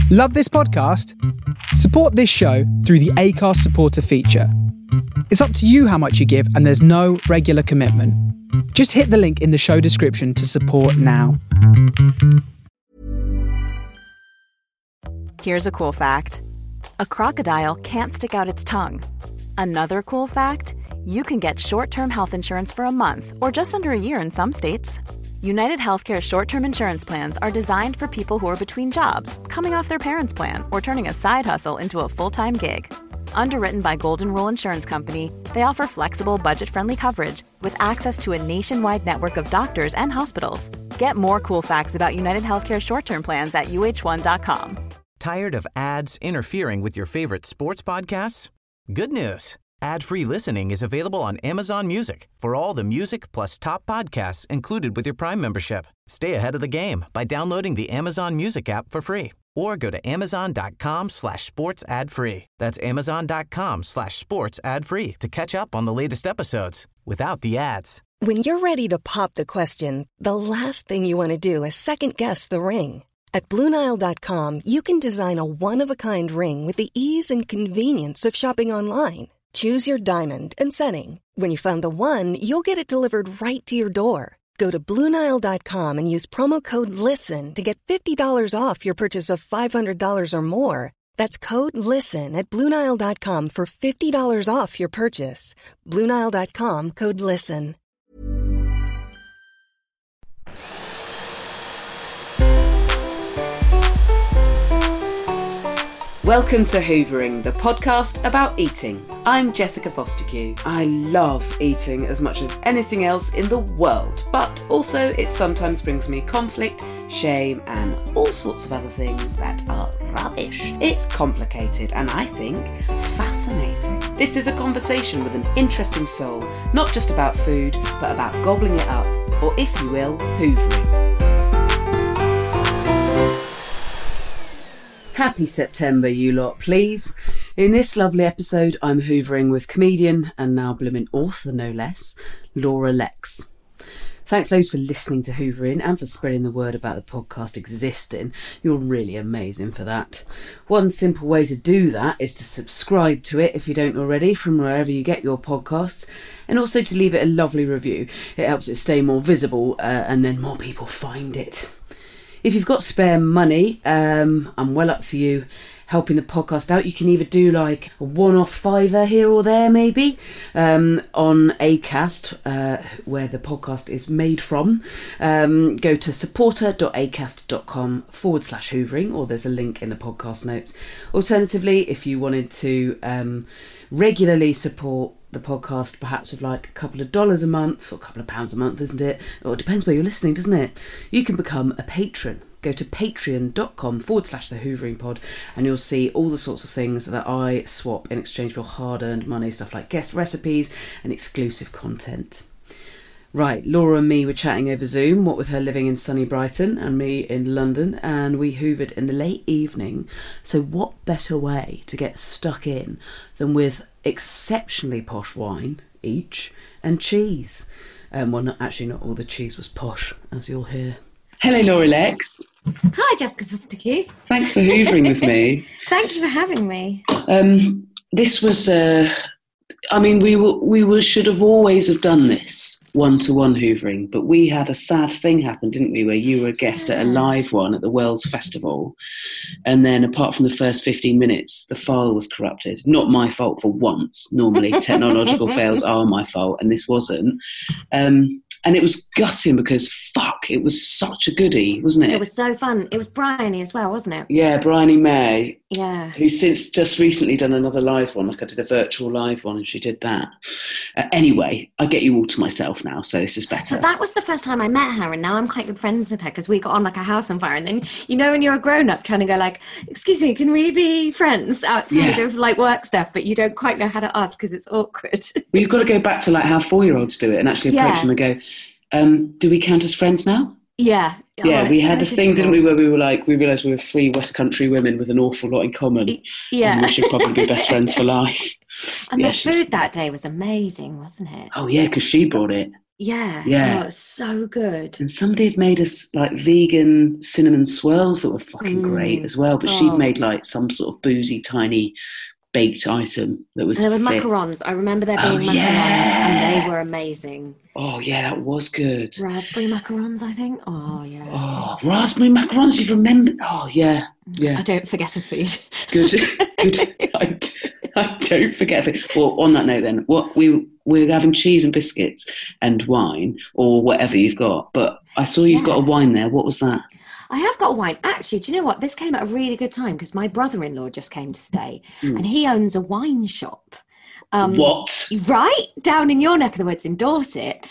Love this podcast? Support this show through the Acast supporter feature. It's up to you how much you give, and there's no regular commitment. Just hit the link in the show description to support now. Here's a cool fact. A crocodile can't stick out its tongue. Another cool fact, you can get short-term health insurance for a month or just under a year in some states. United Healthcare short-term insurance plans are designed for people who are between jobs, coming off their parents' plan, or turning a side hustle into a full-time gig. Underwritten by Golden Rule Insurance Company, they offer flexible, budget-friendly coverage with access to a nationwide network of doctors and hospitals. Get more cool facts about United Healthcare short-term plans at uh1.com. Tired of ads interfering with your favorite sports podcasts? Good news. Ad-free listening is available on Amazon Music for all the music plus top podcasts included with your Prime membership. Stay ahead of the game by downloading the Amazon Music app for free or go to amazon.com/sports ad free. That's amazon.com/sports ad free to catch up on the latest episodes without the ads. When you're ready to pop the question, the last thing you want to do is second-guess the ring. At BlueNile.com, you can design a one-of-a-kind ring with the ease and convenience of shopping online. Choose your diamond and setting. When you find the one, you'll get it delivered right to your door. Go to BlueNile.com and use promo code LISTEN to get $50 off your purchase of $500 or more. That's code LISTEN at BlueNile.com for $50 off your purchase. BlueNile.com, code LISTEN. Welcome to Hoovering, the podcast about eating. I'm Jessica Fostekew. I love eating as much as anything else in the world, but also it sometimes brings me conflict, shame, and all sorts of other things that are rubbish. It's complicated and I think fascinating. This is a conversation with an interesting soul, not just about food, but about gobbling it up, or if you will, hoovering. Happy September, you lot, please. In this lovely episode, I'm hoovering with comedian and now blooming author, no less, Laura Lex. Thanks loads for listening to Hoovering and for spreading the word about the podcast existing. You're really amazing for that. One simple way to do that is to subscribe to it if you don't already from wherever you get your podcasts, and also to leave it a lovely review. It helps it stay more visible and then more people find it. If you've got spare money, I'm well up for you helping the podcast out. You can either do like a one-off $5 here or there maybe on Acast, where the podcast is made from. Go to supporter.acast.com/hoovering, or there's a link in the podcast notes. Alternatively, if you wanted to regularly support the podcast, perhaps with like a couple of dollars a month or a couple of pounds a month, isn't it? Or it depends where you're listening, doesn't it? You can become a patron. Go to patreon.com/the Hoovering Pod and you'll see all the sorts of things that I swap in exchange for hard-earned money, stuff like guest recipes and exclusive content. Right, Laura and me were chatting over Zoom, what with her living in sunny Brighton and me in London, and we hoovered in the late evening. So what better way to get stuck in than with exceptionally posh wine each and cheese? Well, not all the cheese was posh, as you'll hear. Hello, Laura Lex. Hi, Jessica Fostekew. Thanks for hoovering with me. Thank you for having me. This was, we should have always have done this one-to-one hoovering, but we had a sad thing happen, didn't we, where you were a guest at a live one at the Wells Festival, and then apart from the first 15 minutes, the file was corrupted. Not my fault for once. Normally technological fails are my fault, and this wasn't. And it was gutting because, it was such a goodie, wasn't it? It was so fun. It was Bryony as well, wasn't it? Yeah, Bryony May. Yeah. Who's since just recently done another live one. Like I did a virtual live one and she did that. Anyway, I get you all to myself now, so this is better. So that was the first time I met her, and now I'm quite good friends with her because we got on like a house on fire. And then, you know, when you're a grown-up trying to go like, excuse me, can we be friends outside of like work stuff, but you don't quite know how to ask because it's awkward. Well, you've got to go back to like how 4-year-olds do it and actually approach them and go, do we count as friends now? Yeah. Yeah, we had a thing, didn't we, where we were like, we realised we were 3 West Country women with an awful lot in common. Yeah. And we should probably be best friends for life. And the food that day was amazing, wasn't it? Oh, yeah, because she brought it. Yeah. Yeah. Oh, it's so good. And somebody had made us like vegan cinnamon swirls that were fucking great as well. But she'd made like some sort of boozy, tiny baked item that was. And there were fit. macarons. I remember there being macarons, and they were amazing. Oh yeah, that was good. Raspberry macarons, I think. Oh yeah. Oh, raspberry macarons. You've remembered? Oh yeah, yeah. I don't forget a food. Good, good. I don't forget it. Well, on that note, then, we're having cheese and biscuits and wine or whatever you've got. But I saw you've got a wine there. What was that? I have got a wine. Actually, do you know what? This came at a really good time because my brother-in-law just came to stay, and he owns a wine shop. What? Right down in your neck of the woods in Dorset.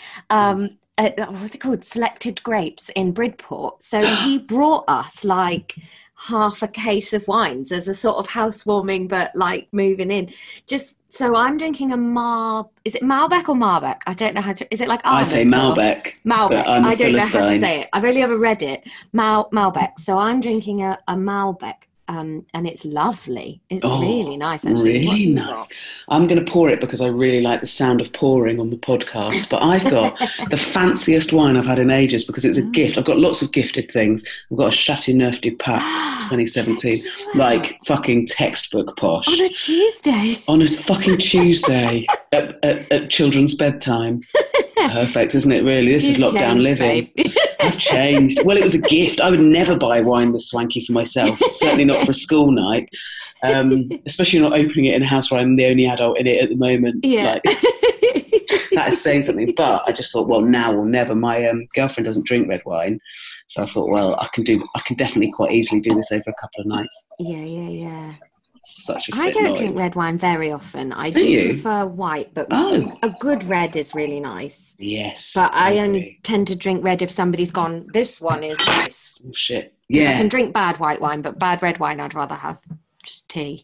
What's it called? Selected Grapes in Bridport. So he brought us like half a case of wines as a sort of housewarming, but like moving in. Just so I'm drinking is it Malbec or Marbec? I don't know how to. Is it like I say Malbec. Malbec. I don't know how to say it. I've only ever read it. Malbec. So I'm drinking a Malbec. And it's lovely. It's really nice, actually. Really nice. I'm going to pour it because I really like the sound of pouring on the podcast. But I've got the fanciest wine I've had in ages because it's a gift. I've got lots of gifted things. I've got a Chateauneuf du Pape 2017, like fucking textbook posh. On a Tuesday. On a fucking Tuesday at children's bedtime. Perfect, isn't it, really? This is lockdown living. I've changed. Well, it was a gift. I would never buy wine this swanky for myself. Certainly not for a school night. Especially not opening it in a house where I'm the only adult in it at the moment. Yeah. Like, that is saying something. But I just thought, well, now or never. My girlfriend doesn't drink red wine. So I thought, well, I can definitely quite easily do this over a couple of nights. Yeah. Such a I don't noise. drink red wine very often. I do prefer white, but a good red is really nice. Yes. But I only tend to drink red if somebody's gone, this one is nice. Oh, shit. Yeah. I can drink bad white wine, but bad red wine I'd rather have just tea.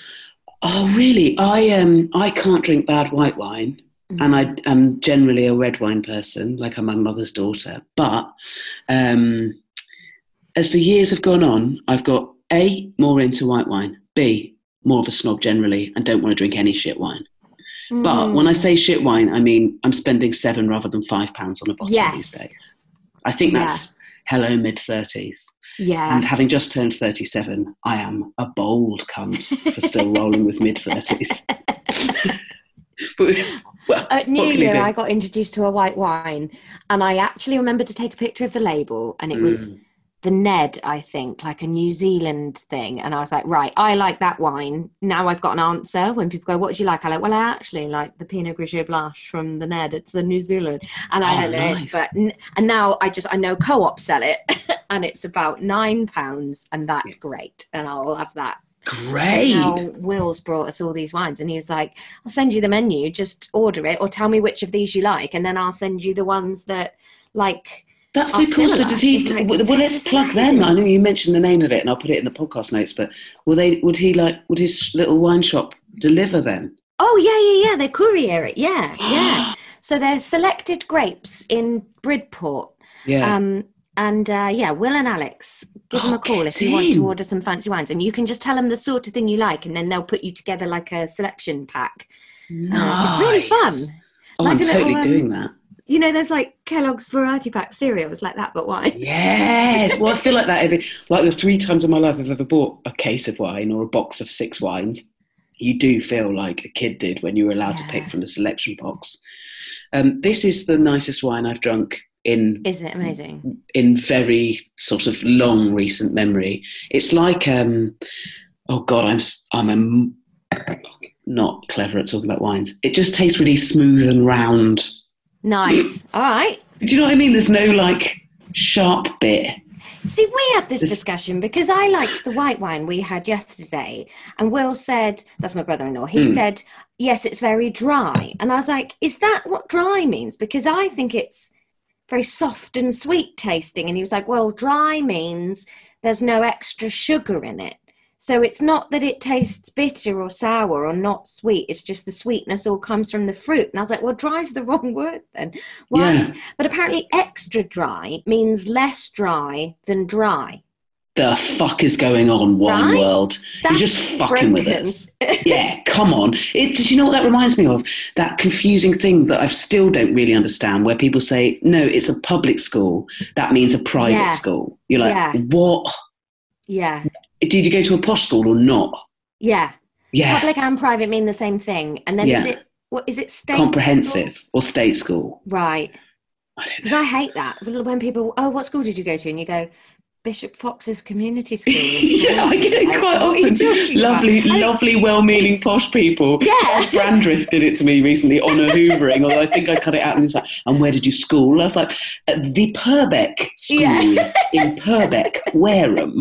Oh, really? I can't drink bad white wine. And I am generally a red wine person, like I'm my mother's daughter. But as the years have gone on, I've got A, more into white wine, B, more of a snob generally and don't want to drink any shit wine. But when I say shit wine, I mean I'm spending £7 rather than £5 on a bottle these days. I think that's hello mid-30s. Yeah. And having just turned 37, I am a bold cunt for still rolling with mid-30s. But, at New Year, I got introduced to a white wine, and I actually remember to take a picture of the label, and it was the Ned, I think, like a New Zealand thing. And I was like, right, I like that wine. Now I've got an answer. When people go, what do you like? I like, well, I actually like the Pinot Grigio Blanche from the Ned. It's the New Zealand. And I don't know it, but and now I know Co-op sell it, and it's about £9, and that's great. And I'll have that. Great. Now Will's brought us all these wines, and he was like, I'll send you the menu, just order it or tell me which of these you like, and then I'll send you the ones that like. That's so cool. So does he? Well, let's plug them. I know you mentioned the name of it, and I'll put it in the podcast notes. But would his little wine shop deliver them? Oh yeah. They courier it. Yeah. So they're Selected Grapes in Bridport. Yeah. Will and Alex, give them a call if you want to order some fancy wines, and you can just tell them the sort of thing you like, and then they'll put you together like a selection pack. Nice. It's really fun. Oh, like I'm totally doing that. You know, there's like Kellogg's Variety Pack cereals like that, but wine. Yes. Well, I feel like that like the 3 times in my life I've ever bought a case of wine or a box of 6 wines. You do feel like a kid did when you were allowed to pick from the selection box. This is the nicest wine I've drunk in. Is it amazing? In very sort of long recent memory. It's like, I'm not clever at talking about wines. It just tastes really smooth and round. Nice. All right. Do you know what I mean? There's no like sharp bit. See, we had this discussion because I liked the white wine we had yesterday, and Will said, that's my brother-in-law, he said, yes, it's very dry. And I was like, is that what dry means? Because I think it's very soft and sweet tasting. And he was like, well, dry means there's no extra sugar in it. So it's not that it tastes bitter or sour or not sweet. It's just the sweetness all comes from the fruit. And I was like, well, dry is the wrong word then. Why? Yeah. But apparently extra dry means less dry than dry. the fuck is going on, Wine World? You're just fucking with us. Yeah, come on. Did you know what that reminds me of? That confusing thing that I still don't really understand, where people say, no, it's a public school. That means a private school. You're like, what? Yeah. Did you go to a posh school or not? Yeah. Yeah. Public and private mean the same thing. And then is it state comprehensive school? Or state school? Right. Because I hate that. When people, what school did you go to? And you go, Bishop Fox's community school. Yeah, I get it quite often. Lovely, well-meaning posh people. Yeah. Brandreth did it to me recently on a hoovering, although I think I cut it out and was like, and where did you school? I was like, at the Purbeck School in Purbeck, Wareham.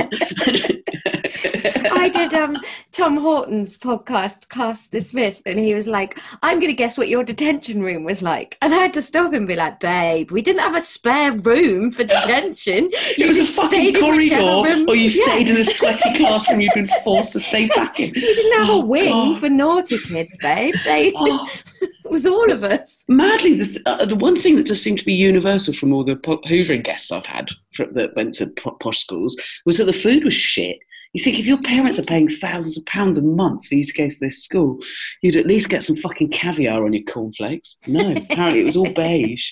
I did Tom Horton's podcast, Cast Dismissed, and he was like, I'm going to guess what your detention room was like. And I had to stop him and be like, babe, we didn't have a spare room for detention. It was a fucking corridor, or you stayed in a sweaty classroom you'd been forced to stay back in. You didn't have a wing for naughty kids, babe. It was all of us. Madly, the one thing that just seemed to be universal from all the hoovering guests I've had that went to posh schools was that the food was shit. You think if your parents are paying thousands of pounds a month for you to go to this school, you'd at least get some fucking caviar on your cornflakes. No, apparently it was all beige.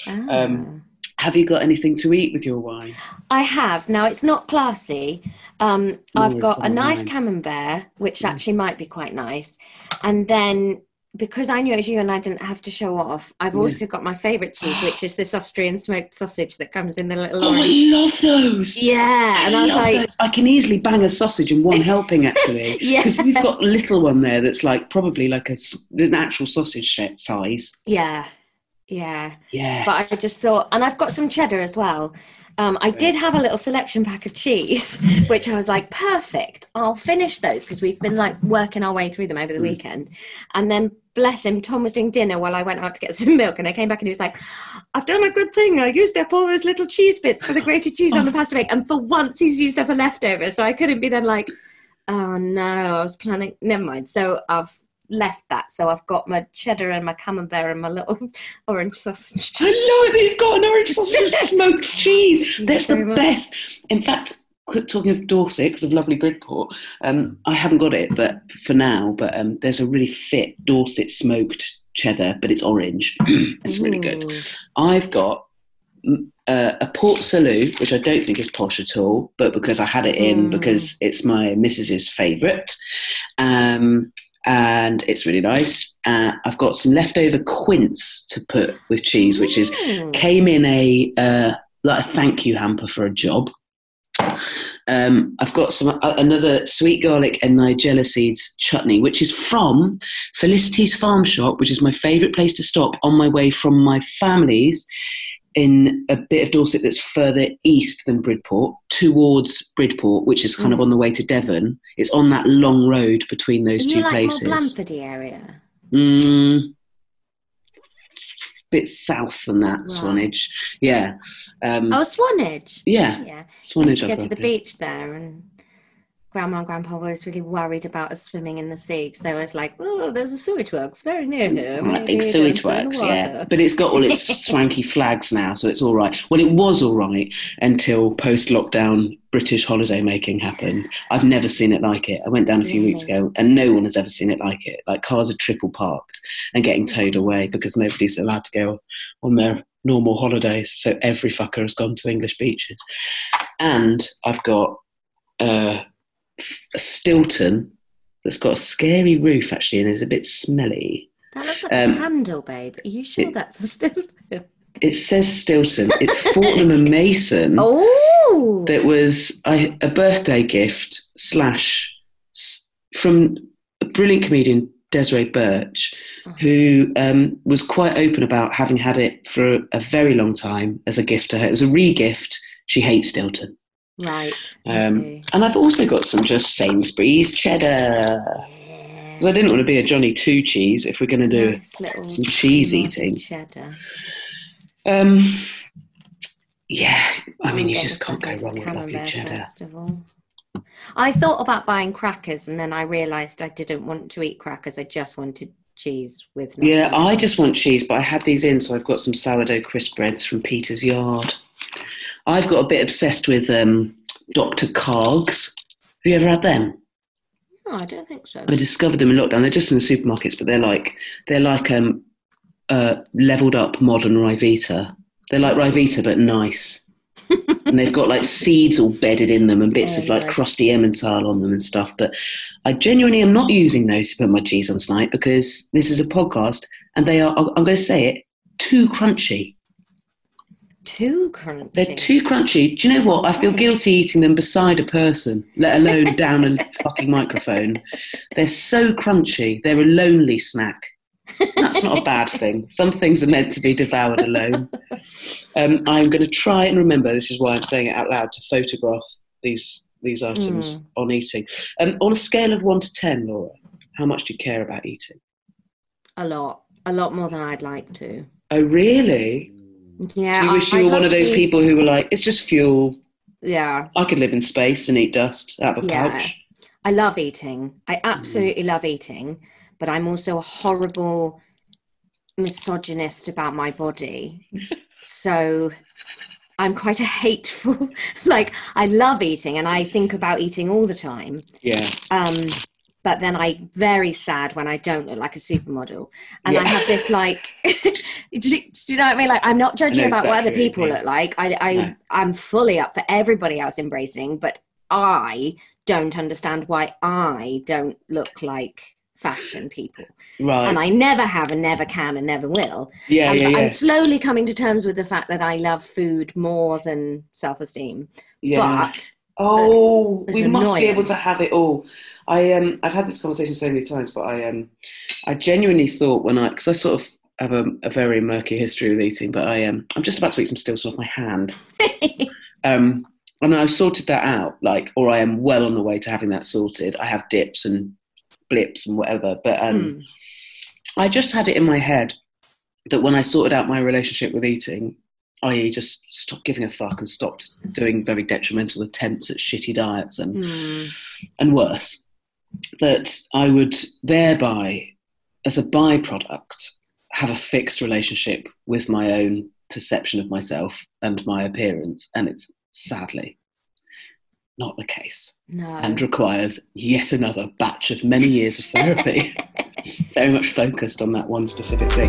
Have you got anything to eat with your wine? I have. Now, it's not classy. I've got a nice camembert, which actually might be quite nice. And then, because I knew it was you and I didn't have to show off, I've also got my favourite cheese, which is this Austrian smoked sausage that comes in the little orange. Oh, I love those. Yeah. And I was like... those. I can easily bang a sausage in one helping, actually. Yeah. Because we've got a little one there that's like probably like an actual sausage size. Yeah. Yeah. Yes. But I just thought... And I've got some cheddar as well. I did have a little selection pack of cheese, which I was like, perfect. I'll finish those because we've been like working our way through them over the weekend. And then, bless him, Tom was doing dinner while I went out to get some milk. And I came back and he was like, I've done a good thing. I used up all those little cheese bits for the grated cheese on the pasta bake. And for once, he's used up a leftover. So I couldn't be then like, oh no, I was planning. Never mind. So I've left that. So I've got my cheddar and my camembert and my little orange sausage. I love it that you've got an orange sausage with smoked cheese. That's the best. In fact, talking of Dorset, because of lovely Bridport, I haven't got it, but for now. But there's a really fit Dorset smoked cheddar, but it's orange. It's really good. I've got a Port Salut, which I don't think is posh at all, but because I had it in because it's my missus's favourite. And it's really nice. I've got some leftover quince to put with cheese, which came in a thank you hamper for a job. I've got some another sweet garlic and Nigella seeds chutney, which is from Felicity's Farm Shop, which is my favourite place to stop on my way from my family's in a bit of Dorset that's further east than Bridport, towards Bridport, which is kind of on the way to Devon. It's on that long road between those two places. More Blanfordy area? Bit south than that, right. Swanage. Yeah. Swanage? Yeah. Swanage. I used to go to the beach there, and Grandma and Grandpa were always really worried about us swimming in the sea, because they were like, oh, there's a sewage works very near here. Right, big sewage works, yeah. But it's got all its swanky flags now, so it's all right. Well, it was all right until post-lockdown British holiday making happened. I've never seen it like it. I went down a few weeks ago, and no one has ever seen it like it. Like, cars are triple parked and getting towed away because nobody's allowed to go on their normal holidays. So every fucker has gone to English beaches. And I've got... a Stilton that's got a scary roof actually and is a bit smelly. That looks like a candle, babe. Are you sure that's a Stilton? It says Stilton. It's Fortnum and Mason. Oh, that was a birthday gift / from a brilliant comedian, Desiree Birch, who was quite open about having had it for a very long time as a gift to her. It was a re-gift. She hates Stilton. Right. And I've also got some just Sainsbury's cheddar. Because I didn't want to be a Johnny Two cheese if we're going to do some cheese eating. Cheddar. Yeah, I mean, you just can't go wrong with lovely cheddar. Festival. I thought about buying crackers, and then I realised I didn't want to eat crackers. I just wanted cheese with nothing. Yeah, I just want cheese, but I had these in, so I've got some sourdough crisp breads from Peter's Yard. I've got a bit obsessed with Dr. Kargs. Have you ever had them? No, I don't think so. I discovered them in lockdown. They're just in the supermarkets, but they're like leveled up modern Ryvita. They're like Ryvita, but nice. And they've got like seeds all bedded in them and bits of like crusty Emmental on them and stuff. But I genuinely am not using those to put my cheese on tonight because this is a podcast and they are, I'm going to say it, too crunchy. Too crunchy? They're too crunchy. Do you know what? I feel guilty eating them beside a person, let alone down a fucking microphone. They're so crunchy. They're a lonely snack. That's not a bad thing. Some things are meant to be devoured alone. I'm going to try and remember, this is why I'm saying it out loud, to photograph these items on eating. On a scale of 1 to 10, Laura, how much do you care about eating? A lot more than I'd like to. Oh, really? Yeah. Do you wish you were one of those people who were like, it's just fuel. Yeah. I could live in space and eat dust out of a pouch. I love eating. I absolutely love eating. But I'm also a horrible misogynist about my body. So I'm quite a hateful, like, I love eating and I think about eating all the time. Yeah. But then I'm very sad when I don't look like a supermodel. And I have this, like, do you know what I mean? Like, I'm not judging about what other people look like. I'm fully up for everybody else embracing, but I don't understand why I don't look like fashion people. Right. And I never have and never can and never will. I'm slowly coming to terms with the fact that I love food more than self-esteem. Yeah. But we must be able to have it all. I've had this conversation so many times, but I genuinely thought because I sort of have a very murky history with eating, but I'm just about to eat some stills off my hand. And I've sorted that out, or I am well on the way to having that sorted. I have dips and blips and whatever, but I just had it in my head that when I sorted out my relationship with eating, i.e. just stopped giving a fuck and stopped doing very detrimental attempts at shitty diets and worse, that I would thereby, as a byproduct, have a fixed relationship with my own perception of myself and my appearance, and it's sadly not the case. No. And requires yet another batch of many years of therapy. Very much focused on that one specific thing.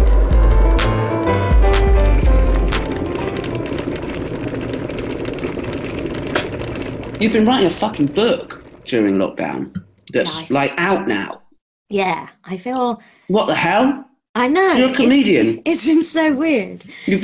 You've been writing a fucking book during lockdown that's out now. Yeah, I feel... What the hell? I know. You're a comedian. It's been so weird.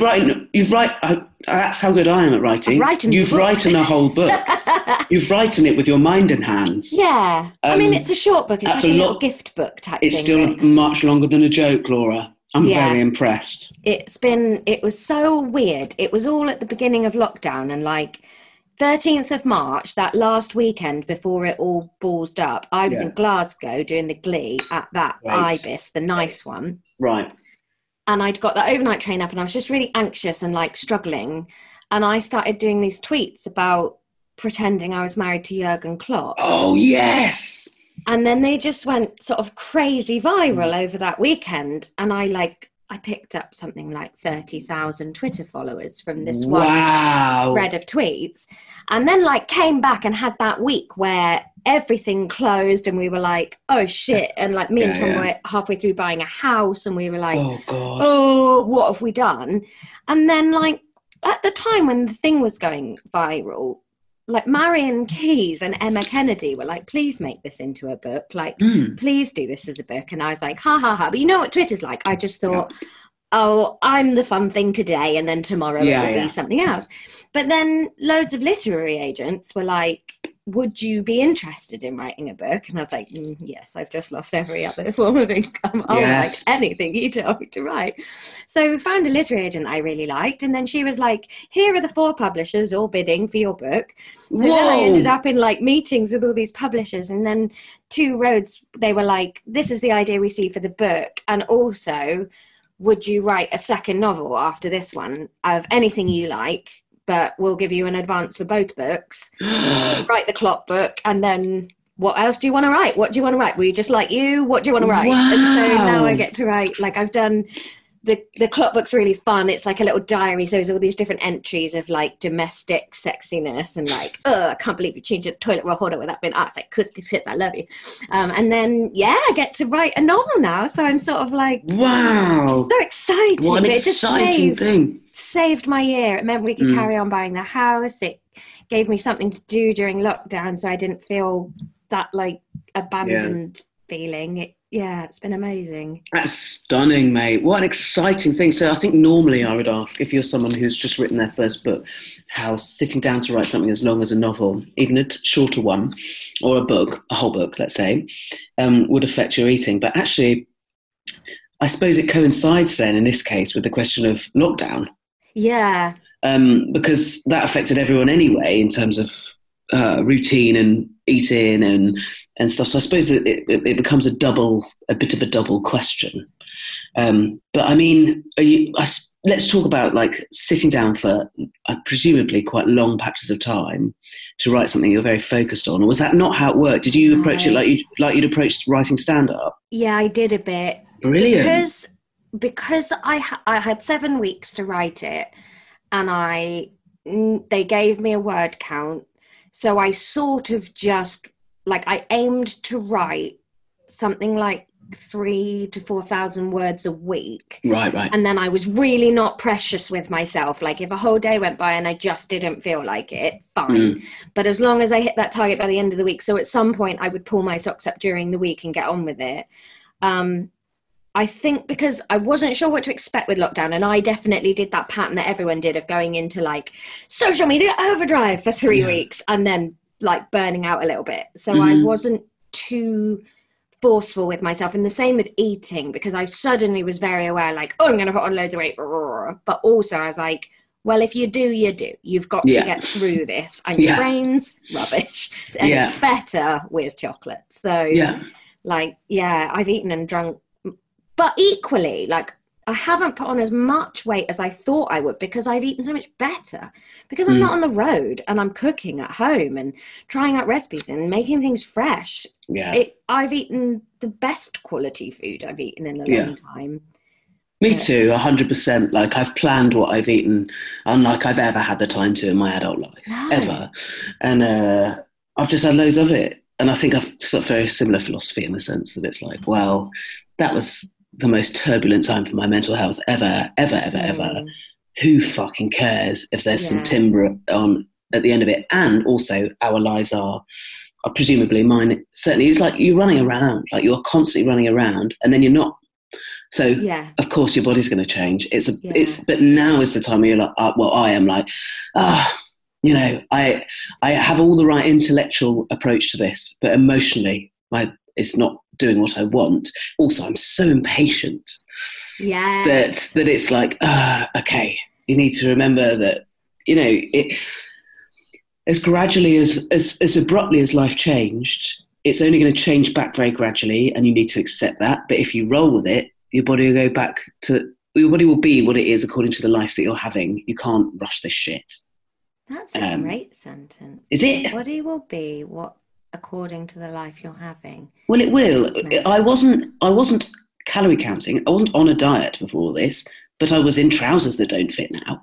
That's how good I am at writing. You've written a whole book. You've written it with your mind in hands. Yeah. I mean, it's a short book. It's like a little gift book type thing. It's still much longer than a joke, Laura. I'm very impressed. It was so weird. It was all at the beginning of lockdown and 13th of March, that last weekend before it all ballsed up, I was in Glasgow doing the Glee at that Ibis, the nice one. Right. And I'd got that overnight train up and I was just really anxious and struggling. And I started doing these tweets about pretending I was married to Jurgen Klopp. Oh, yes. And then they just went sort of crazy viral over that weekend. And I picked up something like 30,000 Twitter followers from this one thread of tweets. And then came back and had that week where everything closed and we were like, oh shit. And me and Tom were halfway through buying a house and we were like, oh God, what have we done? And then at the time when the thing was going viral, Marion Keyes and Emma Kennedy were like, please make this into a book. Please do this as a book. And I was like, ha ha ha. But you know what Twitter's like? I just thought, oh, I'm the fun thing today. And then tomorrow it will be something else. But then loads of literary agents were like, would you be interested in writing a book? And I was like, yes, I've just lost every other form of income. I'll write anything you tell me to write. So we found a literary agent I really liked. And then she was like, here are the 4 publishers all bidding for your book. So then I ended up in meetings with all these publishers. And then Two Roads, they were like, this is the idea we see for the book. And also, would you write a second novel after this one of anything you like? But we'll give you an advance for both books. Write the Klopp book, and then what else do you want to write? What do you want to write? We just like you. What do you want to write? Wow. And so now I get to write. I've done the clock book's really fun. It's like a little diary, so there's all these different entries of like domestic sexiness and like, oh, I can't believe you changed the toilet roll holder without being asked. Like, kiss, I love you. And then I get to write a novel now, so I'm sort of like, wow, so exciting. What an exciting thing! Saved my year. It meant we could carry on buying the house. It gave me something to do during lockdown, so I didn't feel that like abandoned feeling. It's been amazing. That's stunning, mate. What an exciting thing. So I think normally I would ask, if you're someone who's just written their first book, how sitting down to write something as long as a novel, even a shorter one, or a book, a whole book, let's say, would affect your eating. But actually, I suppose it coincides then, in this case, with the question of lockdown. Yeah. Because that affected everyone anyway, in terms of routine and eating and stuff. So I suppose it becomes a bit of a double question. But I mean, let's talk about like sitting down for presumably quite long patches of time to write something you're very focused on. Or was that not how it worked? Did you approach it like you'd approached writing stand-up? Yeah, I did a bit. Brilliant. Because I had 7 weeks to write it, and they gave me a word count. So I sort of just, like, I aimed to write something like 3,000 to 4,000 words a week. Right. And then I was really not precious with myself. Like, if a whole day went by and I just didn't feel like it, fine. But as long as I hit that target by the end of the week, so at some point I would pull my socks up during the week and get on with it. I think because I wasn't sure what to expect with lockdown, and I definitely did that pattern that everyone did of going into like social media overdrive for 3 weeks and then like burning out a little bit. So I wasn't too forceful with myself, and the same with eating, because I suddenly was very aware like, oh, I'm going to put on loads of weight. But also I was like, well, if you do, you do. You've got to get through this, and your brain's rubbish, and it's better with chocolate. So I've eaten and drunk. But equally, like, I haven't put on as much weight as I thought I would because I've eaten so much better. Because I'm not on the road and I'm cooking at home and trying out recipes and making things fresh. Yeah. I've eaten the best quality food I've eaten in a long time. Me too, 100%. Like, I've planned what I've eaten unlike I've ever had the time to in my adult life, ever. And I've just had loads of it. And I think I've got a very similar philosophy in the sense that it's like, well, that was the most turbulent time for my mental health ever. Who fucking cares if there's some timber on at the end of it? And also our lives are presumably, mine certainly, it's like you're running around, like you're constantly running around and then you're not. So of course your body's going to change. But now is the time where you're like, I am like, you know, I have all the right intellectual approach to this, but emotionally, it's not doing what I want. Also, I'm so impatient that it's like, okay, you need to remember that, you know, it as gradually as abruptly as life changed, it's only going to change back very gradually, and you need to accept that. But if you roll with it, your body will go back to, your body will be what it is according to the life that you're having. You can't rush this shit. That's a great sentence. Is it? Your body will be what according to the life you're having. Well, it will. I wasn't calorie counting. I wasn't on a diet before this, but I was in trousers that don't fit now.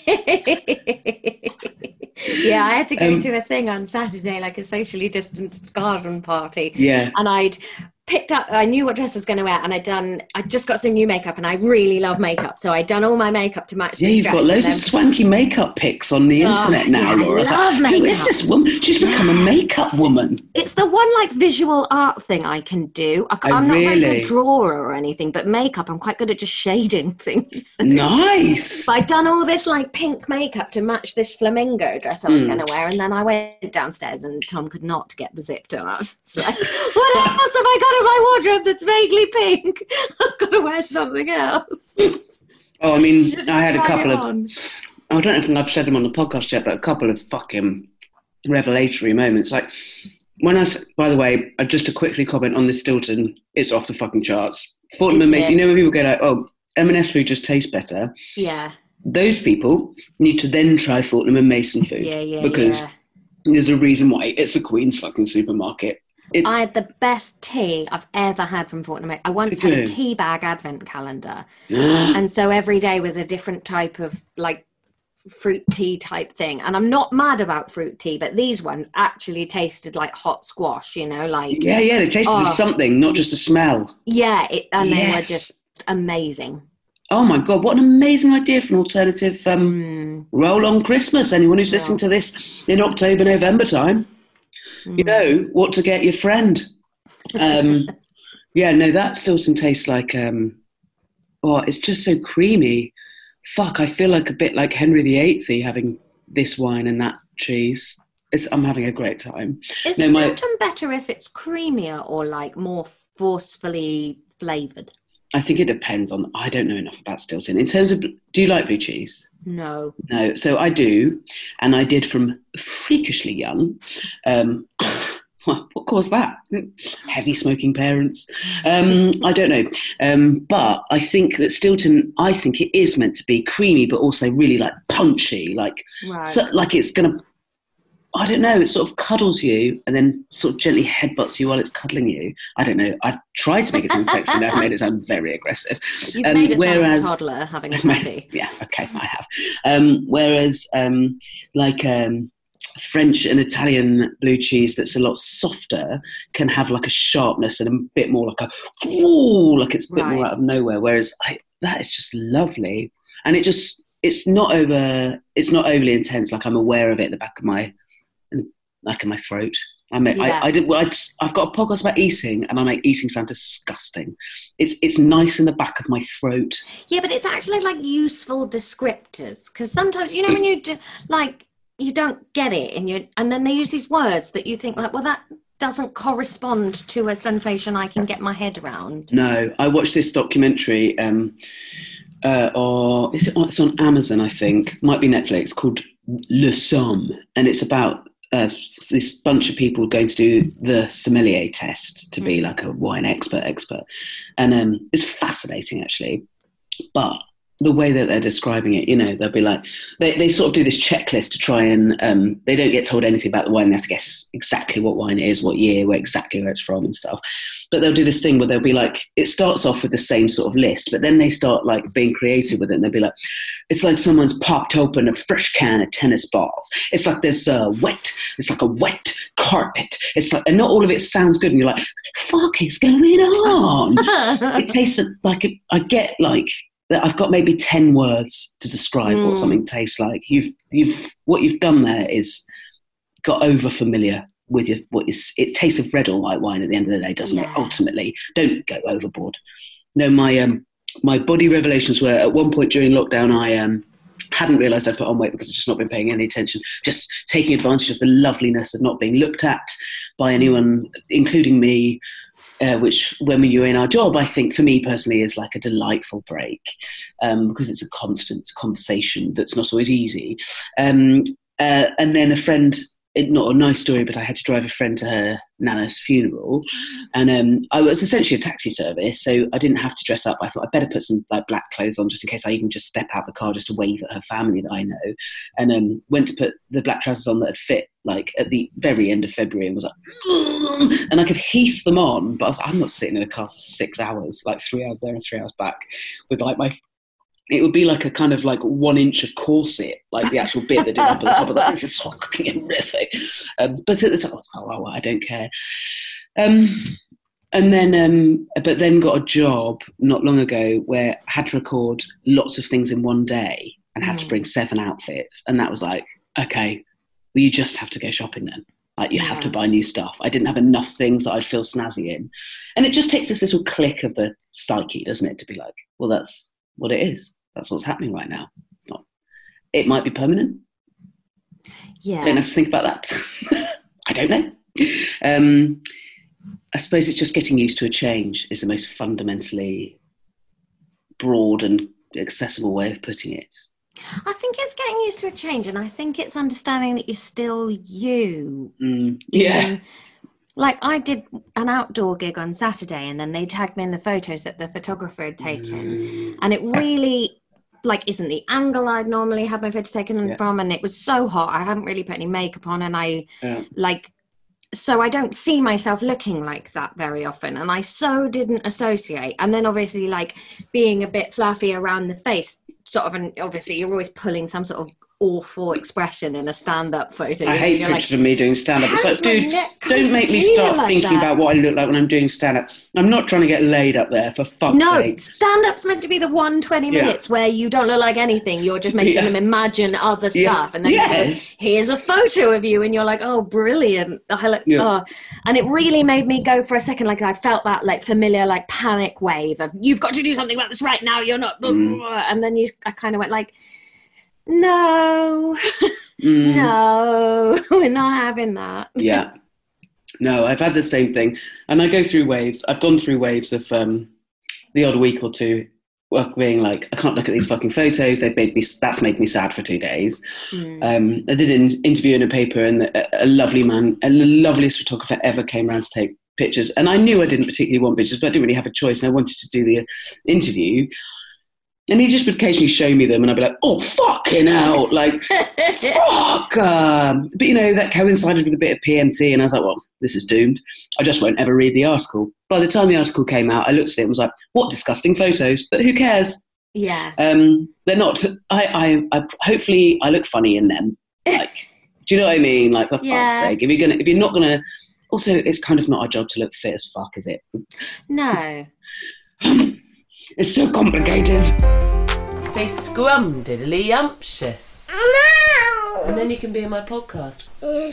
Yeah, I had to go to a thing on Saturday, like a socially distanced garden party. Yeah. And I'd picked up, I knew what dress I was going to wear, and I just got some new makeup, and I really love makeup, so I'd done all my makeup to match. Yeah, you've got loads of swanky makeup pics on the internet now, Laura. I love makeup. Who is this woman? She's become a makeup woman. It's the one like visual art thing I can do. I'm not a very good drawer or anything, but makeup, I'm quite good at just shading things. Nice. But I'd done all this like pink makeup to match this flamingo dress I was going to wear, and then I went downstairs and Tom could not get the zip out. It's like, what else have I got in my wardrobe that's vaguely pink? I've got to wear something else. Oh, I mean, I had a couple of, I don't know if I've said them on the podcast yet, but a couple of fucking revelatory moments. Like, by the way, just to quickly comment on this Stilton, it's off the fucking charts. Fortnum and Mason, you know when people go like, oh, M&S food just tastes better? Yeah. Those people need to then try Fortnum and Mason food. Because there's a reason why it's the Queen's fucking supermarket. I had the best tea I've ever had from Fortnum. I once had a tea bag advent calendar. And so every day was a different type of like fruit tea type thing. And I'm not mad about fruit tea, but these ones actually tasted like hot squash, you know, like... Yeah, they tasted of something, not just a smell. Yeah, they were just amazing. Oh my God, what an amazing idea for an alternative roll on Christmas. Anyone who's listening to this in October, November time, you know what to get your friend. That Stilton tastes like, it's just so creamy. Fuck, I feel like a bit like Henry VIII having this wine and that cheese. I'm having a great time. Is Stilton better if it's creamier or like more forcefully flavoured? I think it depends on... I don't know enough about Stilton. In terms of... Do you like blue cheese? No. So I do. And I did from freakishly young. What caused that? Heavy smoking parents. I don't know. But I think that Stilton... I think it is meant to be creamy, but also really like punchy. Like, like it's going to... I don't know, it sort of cuddles you and then sort of gently headbutts you while it's cuddling you. I don't know. I've tried to make it sound sexy and I've made it sound very aggressive. You've made it sound like a toddler having a party. Yeah, okay, I have. Whereas French and Italian blue cheese that's a lot softer can have like a sharpness and a bit more like like it's a bit more out of nowhere. Whereas that is just lovely. And it's not overly intense. Like I'm aware of it at the back of my throat. I've got a podcast about eating, and I make eating sound disgusting. It's nice in the back of my throat. Yeah, but it's actually like useful descriptors, because sometimes you know when you do, like you don't get it, and then they use these words that you think like, well, that doesn't correspond to a sensation I can get my head around. No, I watched this documentary. Or it's on Amazon, I think. Might be Netflix, called Le Somme, and it's about this bunch of people going to do the sommelier test to be like a wine expert, and it's fascinating actually. But the way that they're describing it, you know, they'll be like, they sort of do this checklist to try and, they don't get told anything about the wine. They have to guess exactly what wine it is, what year, where it's from and stuff. But they'll do this thing where they'll be like, it starts off with the same sort of list, but then they start like being creative with it. And they'll be like, it's like someone's popped open a fresh can of tennis balls. It's like this it's like a wet carpet. It's like, and not all of it sounds good. And you're like, fuck is going on? It tastes like, I get like, I've got maybe 10 words to describe what something tastes like. What you've done there is got over familiar with it tastes of red or white wine at the end of the day, doesn't it? Ultimately, don't go overboard. No, my body revelations were at one point during lockdown. I hadn't realised I'd put on weight because I'd just not been paying any attention, just taking advantage of the loveliness of not being looked at by anyone, including me. Which, when you're in our job, I think for me personally is like a delightful break, because it's a constant conversation that's not always easy. And then a friend, not a nice story, but I had to drive a friend to her nana's funeral, and I was essentially a taxi service, so I didn't have to dress up. I thought I'd better put some like black clothes on just in case I even just step out the car just to wave at her family that I know, and went to put the black trousers on that had fit like at the very end of February, and was like, and I could heave them on, but I'm not sitting in a car for 6 hours, like 3 hours there and 3 hours back, with like it would be like a kind of like 1 inch of corset, like the actual bit that didn't have on the top of that. This is fucking horrific. But at the time I was like, oh, well, I don't care. And then, but then got a job not long ago where I had to record lots of things in one day and had to bring 7 outfits. And that was like, okay, well, you just have to go shopping then. Like you have to buy new stuff. I didn't have enough things that I'd feel snazzy in. And it just takes this little click of the psyche, doesn't it? To be like, well, that's what it is. That's what's happening right now. It's not. It might be permanent. Yeah. Don't have to think about that. I don't know. I suppose it's just getting used to a change is the most fundamentally broad and accessible way of putting it. I think it's getting used to a change, and I think it's understanding that you're still you. Like I did an outdoor gig on Saturday, and then they tagged me in the photos that the photographer had taken, and it really like isn't the angle I'd normally have my photos taken from, and it was so hot I hadn't really put any makeup on, and I like so I don't see myself looking like that very often, and I so didn't associate. And then obviously like being a bit fluffy around the face sort of, and obviously you're always pulling some sort of awful expression in a stand-up photo. I hate pictures of me doing stand-up. It's like, dude, don't make me start thinking about what I look like when I'm doing stand-up. I'm not trying to get laid up there, for fuck's sake. No, stand-up's meant to be the 120 minutes where you don't look like anything. You're just making them imagine other stuff. And then here's a photo of you, and you're like, oh, brilliant. Oh. And it really made me go for a second, like I felt that like familiar like panic wave of, you've got to do something about this right now, you're not... And then I kind of went like, no, no, we're not having that. Yeah. No, I've had the same thing. And I go through waves. I've gone through waves of the odd week or two of being like, I can't look at these fucking photos. That's made me sad for 2 days. I did an interview in a paper, and a lovely man, the loveliest photographer ever, came around to take pictures. And I knew I didn't particularly want pictures, but I didn't really have a choice. And I wanted to do the interview. And he just would occasionally show me them, and I'd be like, oh, fucking hell, like, fuck. But, you know, that coincided with a bit of PMT, and I was like, well, this is doomed. I just won't ever read the article. By the time the article came out, I looked at it and was like, what disgusting photos, but who cares? Yeah. They're not, I hopefully I look funny in them. Like, do you know what I mean? Like, for fuck's sake, if you're not going to, also, it's kind of not our job to look fit as fuck, is it? No. It's so complicated. Say scrumdiddly-umptious. No! And then you can be in my podcast.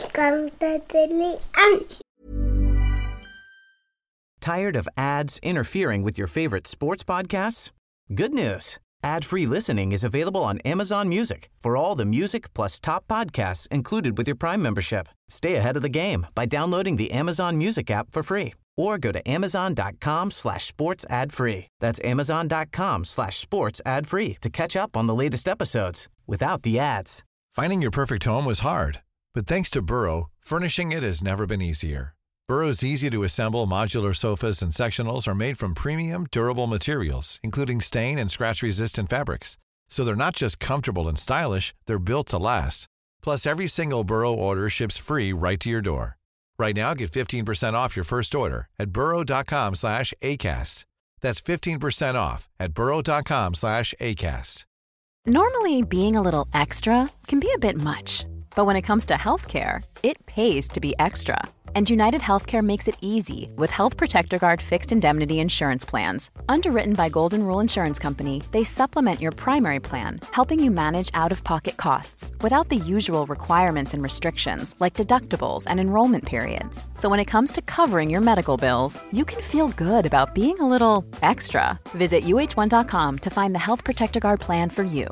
Tired of ads interfering with your favorite sports podcasts? Good news. Ad-free listening is available on Amazon Music for all the music plus top podcasts included with your Prime membership. Stay ahead of the game by downloading the Amazon Music app for free. Or go to amazon.com/sports ad free. That's amazon.com/sports ad free to catch up on the latest episodes without the ads. Finding your perfect home was hard, but thanks to Burrow, furnishing it has never been easier. Burrow's easy-to-assemble modular sofas and sectionals are made from premium, durable materials, including stain and scratch-resistant fabrics. So they're not just comfortable and stylish, they're built to last. Plus, every single Burrow order ships free right to your door. Right now, get 15% off your first order at burrow.com/ACAST. That's 15% off at burrow.com/ACAST. Normally, being a little extra can be a bit much. But when it comes to healthcare, it pays to be extra. And United Healthcare makes it easy with Health Protector Guard fixed indemnity insurance plans. Underwritten by Golden Rule Insurance Company, they supplement your primary plan, helping you manage out-of-pocket costs without the usual requirements and restrictions like deductibles and enrollment periods. So when it comes to covering your medical bills, you can feel good about being a little extra. Visit uh1.com to find the Health Protector Guard plan for you.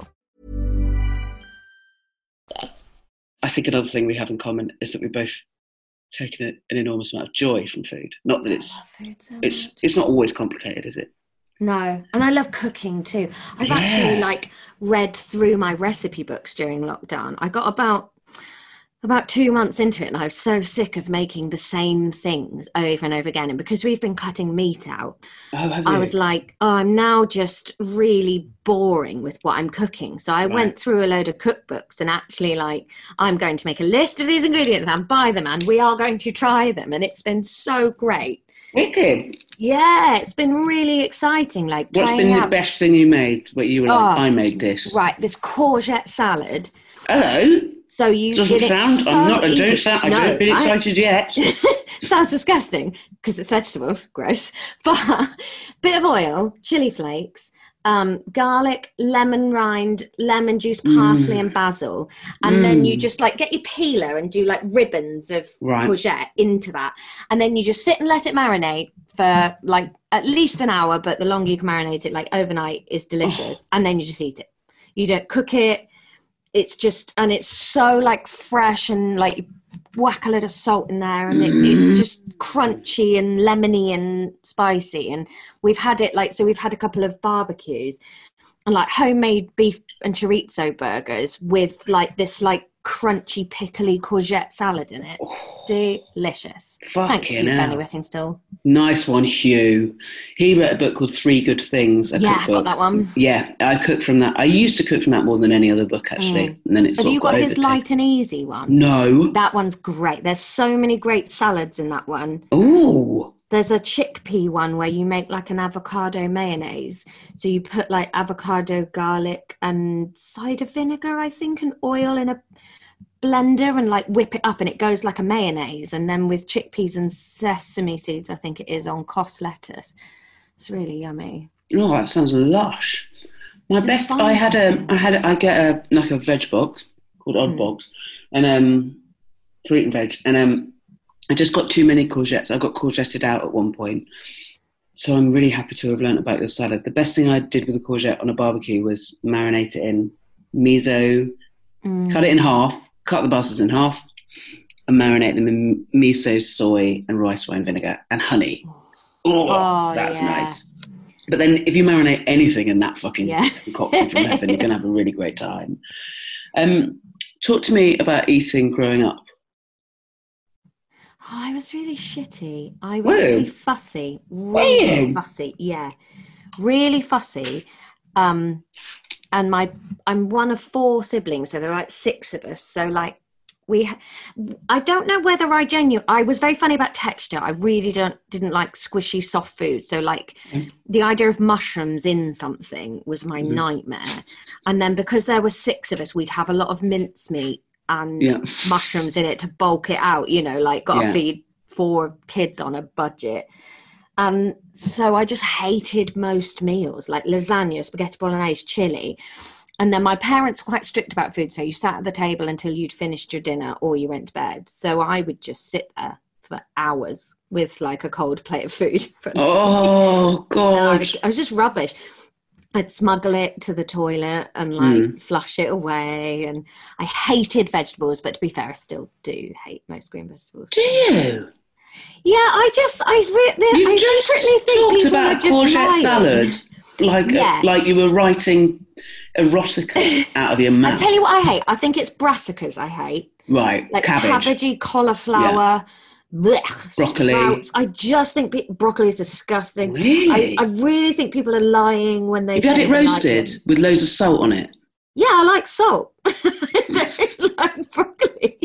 I think another thing we have in common is that we both taken an enormous amount of joy from food. Not that it's not always complicated, is it? No, and I love cooking too. I've actually read through my recipe books during lockdown. I got about 2 months into it, and I was so sick of making the same things over and over again. And because we've been cutting meat out, I was like, I'm now just really boring with what I'm cooking. So I went through a load of cookbooks and actually I'm going to make a list of these ingredients and buy them, and we are going to try them. And it's been so great. Wicked. Yeah, it's been really exciting. What's been the best thing you made? What you were like, I made this. Right, this courgette salad. Hello. So you doesn't did sound. It so I'm not. I easy. don't feel excited yet. Sounds disgusting because it's vegetables. Gross. But bit of oil, chili flakes, garlic, lemon rind, lemon juice, parsley, and basil, and then you just get your peeler and do ribbons of courgette into that, and then you just sit and let it marinate for at least an hour. But the longer you can marinate it, overnight, is delicious. And then you just eat it. You don't cook it. It's just, and it's so fresh, and you whack a load of salt in there, and it's just crunchy and lemony and spicy. And we've had it so we've had a couple of barbecues and homemade beef and chorizo burgers with this crunchy, pickly courgette salad in it. Delicious. Thanks, Hugh Fearnley-Whittingstall. Nice one, Hugh. He wrote a book called 3 Good Things. I've got that one. Yeah, I cook from that. I used to cook from that more than any other book, actually. And then it's Have you got his Light and Easy one? No. That one's great. There's so many great salads in that one. Ooh. There's a chickpea one where you make like an avocado mayonnaise. So you put like avocado, garlic and cider vinegar, I think, and oil in a blender and like whip it up and it goes like a mayonnaise. And then with chickpeas and sesame seeds, I think it is, on cos lettuce. It's really yummy. Oh, that sounds lush. I get a veg box called Odd Box and fruit and veg. And I just got too many courgettes. I got courgetted out at one point. So I'm really happy to have learnt about your salad. The best thing I did with a courgette on a barbecue was marinate it in miso, cut it in half, cut the bastards in half, and marinate them in miso, soy, and rice wine vinegar and honey. Oh, that's nice. But then if you marinate anything in that fucking concoction from heaven, you're going to have a really great time. Talk to me about eating growing up. Oh, I was really shitty. I was really fussy. Really fussy. Yeah. Really fussy. And I'm one of 4 siblings, so there are like 6 of us. So like I don't know whether I was very funny about texture. I really didn't like squishy soft food. So like the idea of mushrooms in something was my nightmare. And then because there were 6 of us, we'd have a lot of mincemeat and mushrooms in it to bulk it out, like got to feed 4 kids on a budget. And so I just hated most meals, like lasagna, spaghetti bolognese, chili. And then my parents were quite strict about food. So you sat at the table until you'd finished your dinner or you went to bed. So I would just sit there for hours with like a cold plate of food. Oh, God. I was just rubbish. I'd smuggle it to the toilet and like flush it away. And I hated vegetables, but to be fair, I still do hate most green vegetables. Do you? Yeah, I secretly think people about are just courgette salad like you were writing erotica out of your mouth. I tell you what I hate. I think it's brassicas I hate. Right, like cabbage. Cabbagey, cauliflower. Blech, broccoli. Sprouts. I just think broccoli is disgusting. Really? I really think people are lying when they say you had it roasted with loads of salt on it? Yeah, I like salt. I don't like broccoli.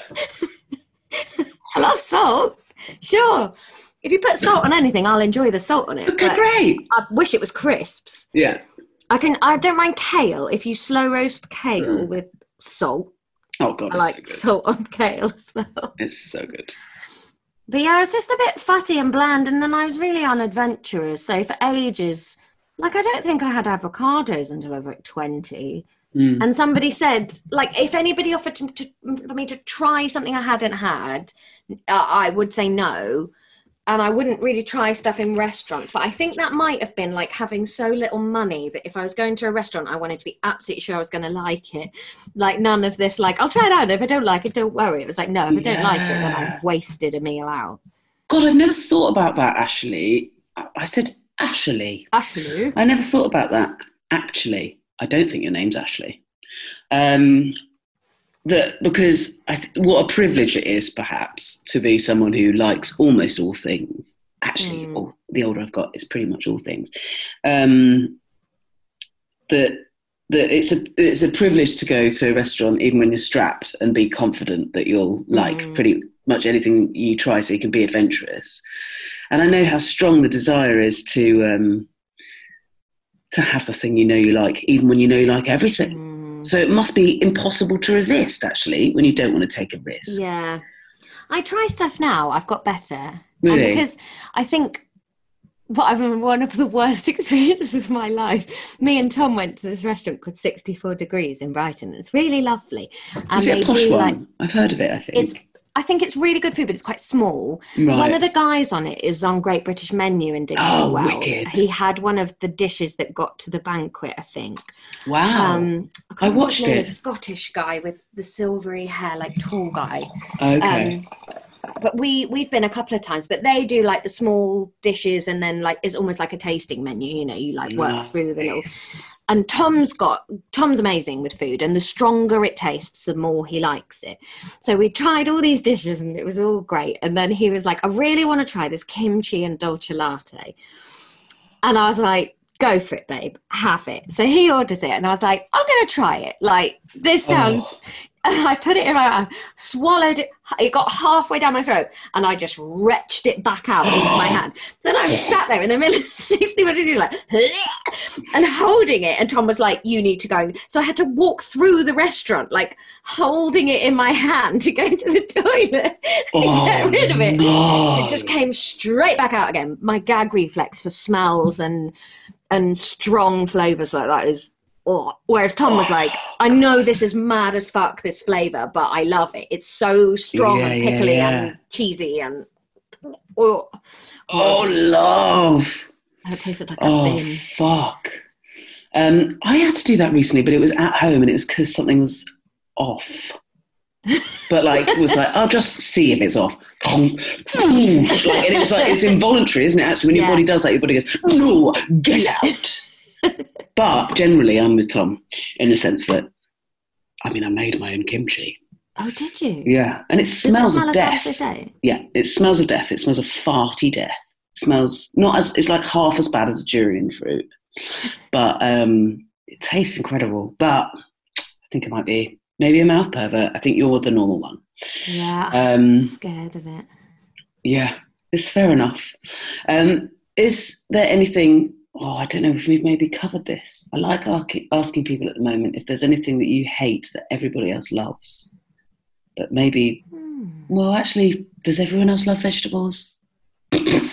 I love salt. Sure. If you put salt on anything, I'll enjoy the salt on it. Okay, great. I wish it was crisps. Yeah. I don't mind kale. If you slow roast kale with salt. Oh, God, I like salt on kale as well. It's so good. But yeah, I was just a bit fussy and bland, and then I was really unadventurous. So for ages, like I don't think I had avocados until I was like 20. And somebody said, like, if anybody offered for me to try something I hadn't had, I would say no. And I wouldn't really try stuff in restaurants. But I think that might have been like having so little money that if I was going to a restaurant, I wanted to be absolutely sure I was going to like it. Like none of this, like, I'll try it out. If I don't like it, don't worry. It was like, no, if I don't like it, then I've wasted a meal out. God, I've never thought about that, Ashley. I said Ashley. Ashley? I never thought about that, actually. I don't think your name's Ashley. Because what a privilege it is, perhaps, to be someone who likes almost all things. Actually, the older I've got, it's pretty much all things. That it's a privilege to go to a restaurant, even when you're strapped, and be confident that you'll like pretty much anything you try, so you can be adventurous. And I know how strong the desire is to have the thing you like, even when you know you like everything. So it must be impossible to resist, actually, when you don't want to take a risk. Yeah. I try stuff now. I've got better. Really? Because I think one of the worst experiences of my life, me and Tom went to this restaurant called 64 Degrees in Brighton. It's really lovely. And is it a posh one? I've heard of it, I think. I think it's really good food, but it's quite small. Right. One of the guys on it is on Great British Menu and did really well. Wicked. He had one of the dishes that got to the banquet, I think. Wow. I watched it. A Scottish guy with the silvery hair, like tall guy. Okay. but we've been a couple of times, but they do like the small dishes, and then like it's almost like a tasting menu, you know, you like work through the little, and Tom's amazing with food, and the stronger it tastes, the more he likes it. So we tried all these dishes and it was all great, and then he was like, I really want to try this kimchi and dolce latte, and I was like, go for it, babe, have it. So he orders it and I was like, I'm gonna try it, like this sounds And I put it in my mouth, swallowed it. It got halfway down my throat, and I just retched it back out into my hand. So then I sat there in the middle of 60 minutes, like, and holding it. And Tom was like, "You need to go." So I had to walk through the restaurant, like holding it in my hand to go to the toilet and get rid of it. No. So it just came straight back out again. My gag reflex for smells and strong flavours like that is. Oh. Whereas Tom was like, I know this is mad as fuck, this flavour, but I love it. It's so strong and pickly and cheesy and love. It tasted like a bin. Fuck. I had to do that recently, but it was at home and it was because something was off. But like, it was like, I'll just see if it's off. And it was like, it's involuntary, isn't it? Actually, when your body does that, your body goes, no, get out. But generally, I'm with Tom in the sense that, I mean, I made my own kimchi. Oh, did you? Yeah, and it smells of death. Say? Yeah, it smells of death. It smells of farty death. It smells it's like half as bad as a durian fruit, but it tastes incredible. But I think it might be maybe a mouth pervert. I think you're the normal one. Yeah, I'm scared of it. Yeah, it's fair enough. Is there anything? Oh, I don't know if we've maybe covered this. I like asking people at the moment if there's anything that you hate that everybody else loves. But maybe, well, actually, does everyone else love vegetables? I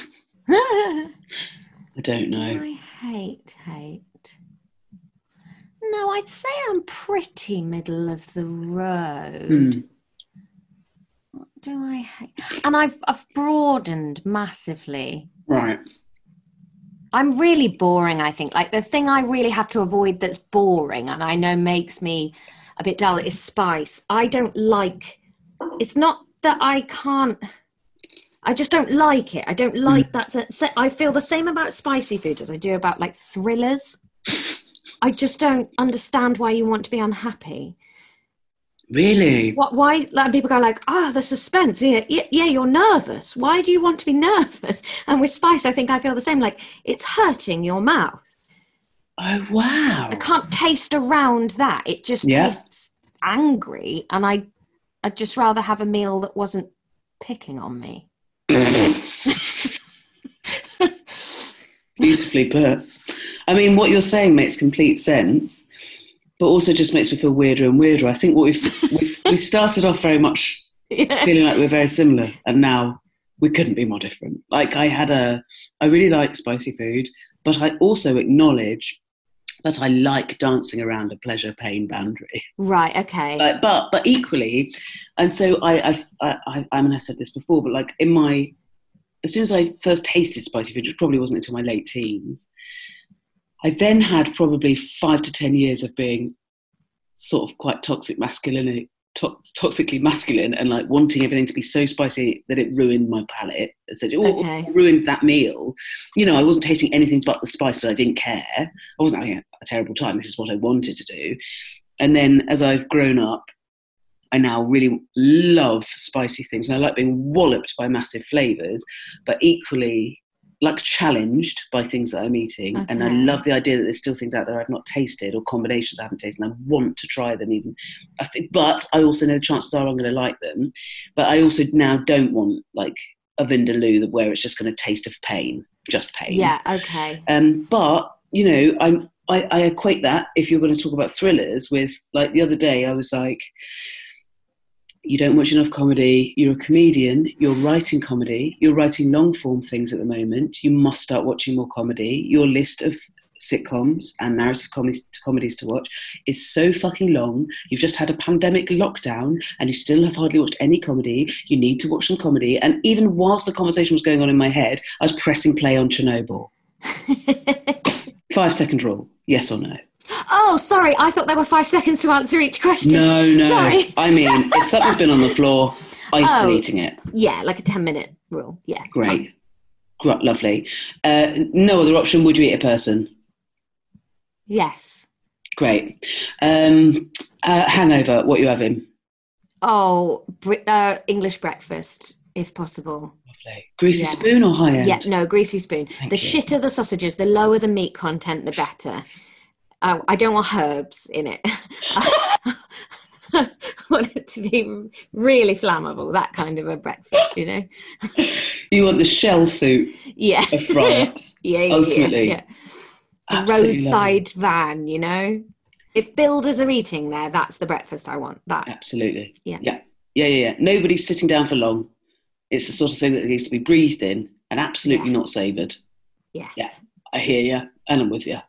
don't know. Do I hate? No, I'd say I'm pretty middle of the road. What do I hate? And I've broadened massively. Right. I'm really boring, I think. Like, the thing I really have to avoid that's boring and I know makes me a bit dull is spice. I don't like... It's not that I can't... I just don't like it. I don't like that. I feel the same about spicy food as I do about, like, thrillers. I just don't understand why you want to be unhappy. Really? Why? Like, people go like, the suspense. Yeah, you're nervous. Why do you want to be nervous? And with spice, I think I feel the same. Like, it's hurting your mouth. Oh, wow. I can't taste around that. It just tastes angry. And I'd just rather have a meal that wasn't picking on me. Beautifully put. I mean, what you're saying makes complete sense. But also just makes me feel weirder and weirder. I think what we've started off very much feeling like we're very similar, and now we couldn't be more different. Like I really like spicy food, but I also acknowledge that I like dancing around a pleasure-pain boundary. Right. Okay. But equally, and so I mean, I said this before, but like as soon as I first tasted spicy food, which probably wasn't until my late teens. I then had probably 5 to 10 years of being sort of quite toxically masculine and like wanting everything to be so spicy that it ruined my palate. It ruined that meal. You know, I wasn't tasting anything but the spice, but I didn't care. I wasn't having a terrible time. This is what I wanted to do. And then as I've grown up, I now really love spicy things. And I like being walloped by massive flavours, but equally... like challenged by things that I'm eating. Okay. And I love the idea that there's still things out there I've not tasted or combinations I haven't tasted and I want to try them even. But I also know the chances are I'm going to like them. But I also now don't want like a vindaloo where it's just going to taste of pain, just pain. Yeah, okay. But, you know, I equate that, if you're going to talk about thrillers, with like the other day I was like, you don't watch enough comedy, you're a comedian, you're writing comedy, you're writing long-form things at the moment, you must start watching more comedy. Your list of sitcoms and narrative comedies to watch is so fucking long. You've just had a pandemic lockdown and you still have hardly watched any comedy. You need to watch some comedy. And even whilst the conversation was going on in my head, I was pressing play on Chernobyl. 5-second rule, yes or no? Oh, sorry. I thought there were 5 seconds to answer each question. No. Sorry. I mean, if something's been on the floor, Are you still eating it? Yeah, like a 10-minute rule. Yeah. Great. Lovely. No other option. Would you eat a person? Yes. Great. Hangover. What are you having? Oh, English breakfast, if possible. Lovely. Greasy spoon or high end? Yeah, no, greasy spoon. Thank the you. shitter the sausages, the lower the meat content, the better. I don't want herbs in it. I want it to be really flammable, that kind of a breakfast, you know. You want the shell soup of fry-ups, ultimately. Yeah. A roadside van, you know. If builders are eating there, that's the breakfast I want. That. Absolutely. Yeah. Nobody's sitting down for long. It's the sort of thing that needs to be breathed in and absolutely not savoured. Yes. Yeah, I hear you, and I'm with you.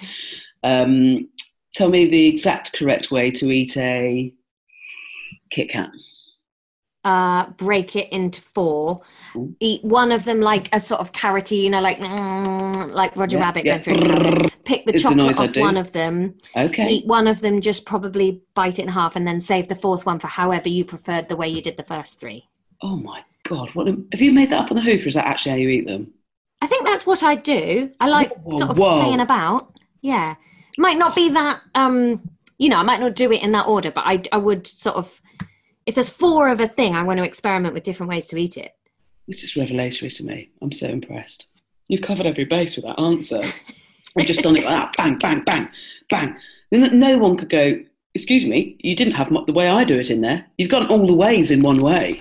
Tell me the exact correct way to eat a Kit Kat. Break it into 4. Eat one of them like a sort of carroty, you know, like Roger Rabbit going through the carrot. Pick the chocolate off one of them. Okay. Eat one of them, just probably bite it in half, and then save the 4th one for however you preferred the way you did the first 3. Oh my God. Have you made that up on the hoof, or is that actually how you eat them? I think that's what I do. I like sort of playing about. Yeah. Might not be that, you know, I might not do it in that order, but I would sort of, if there's 4 of a thing, I want to experiment with different ways to eat it. It's just revelatory to me. I'm so impressed. You've covered every base with that answer. I've just done it like that. Bang, bang, bang, bang. No one could go, excuse me, you didn't have the way I do it in there. You've gone all the ways in one way.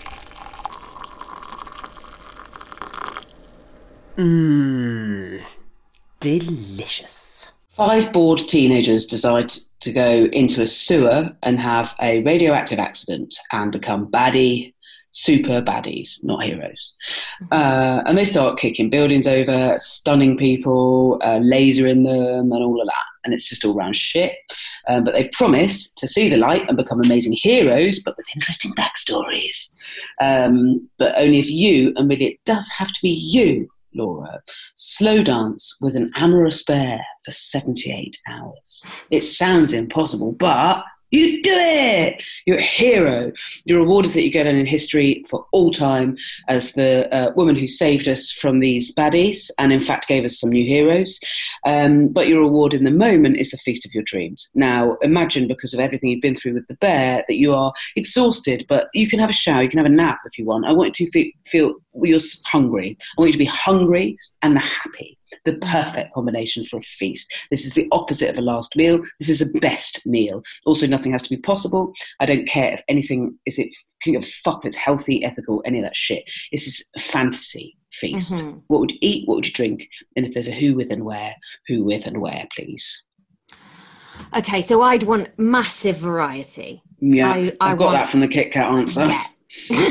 Delicious. 5 bored teenagers decide to go into a sewer and have a radioactive accident and become super baddies, not heroes. And they start kicking buildings over, stunning people, lasering them and all of that. And it's just all round shit. But they promise to see the light and become amazing heroes, but with interesting backstories. But only if you, and really it does have to be you, Laura, slow dance with an amorous bear for 78 hours. It sounds impossible, but you do it! You're a hero. Your reward is that you go down in history for all time as the woman who saved us from these baddies and in fact gave us some new heroes. But your reward in the moment is the feast of your dreams. Now, imagine, because of everything you've been through with the bear, that you are exhausted, but you can have a shower, you can have a nap if you want. I want you to feel you're hungry. I want you to be hungry and happy. The perfect combination for a feast. This is the opposite of a last meal. This is a best meal. Also, nothing has to be possible. I don't care if anything is it. Can give a fuck if it's healthy, ethical, any of that shit. This is a fantasy feast. Mm-hmm. What would you eat? What would you drink? And if there's a who, with, and where, please. Okay, so I'd want massive variety. Yeah, I've got that from the Kit Kat answer. Yeah.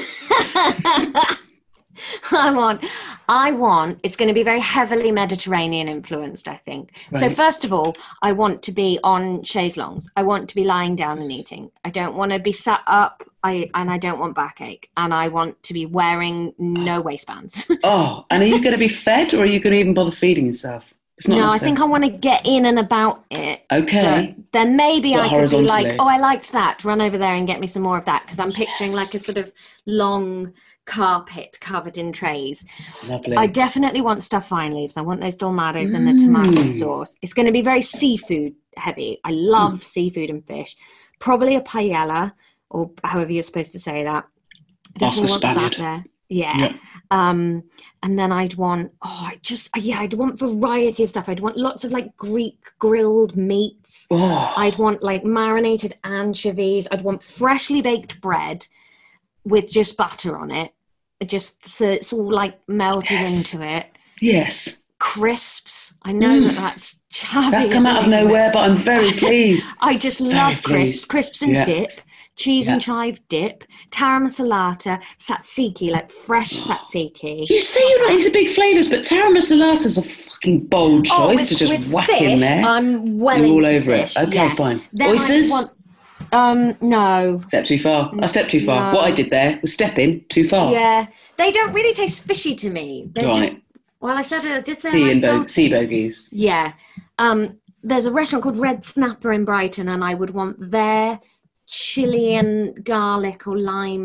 I want, it's going to be very heavily Mediterranean influenced, I think. Right. So first of all, I want to be on chaise longues. I want to be lying down and eating. I don't want to be sat up, and I don't want backache. And I want to be wearing no waistbands. Oh, and are you going to be fed, or are you going to even bother feeding yourself? No, I think I want to get in and about it. Okay. But then maybe I could be like, oh, I liked that. Run over there and get me some more of that. Because I'm picturing like a sort of long carpet covered in trays. Lovely. I definitely want stuffed vine leaves. I want those dolmados and the tomato sauce. It's going to be very seafood heavy. I love seafood and fish. Probably a paella, or however you're supposed to say that. Definitely want that there. Yeah. And then I'd want, I'd want variety of stuff. I'd want lots of like Greek grilled meats. I'd want like marinated anchovies. I'd want freshly baked bread with just butter on it, just so it's all like melted into it. Yes. Crisps. I know that's chavvy. That's come out of nowhere, but I'm very pleased. I just love crisps. Crisps and dip, cheese and chive dip, tara masalata, tzatziki, like fresh tzatziki. You say you're not into big flavours, but tara masalata's a fucking bold choice to just whack fish, in there. I'm well You're all into over fish. it. Okay, fine. Then Oysters? No. Step too far. I stepped too far. No. What I did there was stepping too far. Yeah. They don't really taste fishy to me. They're just, well, I did say sea bogies. Yeah. There's a restaurant called Red Snapper in Brighton, and I would want their chili and garlic or lime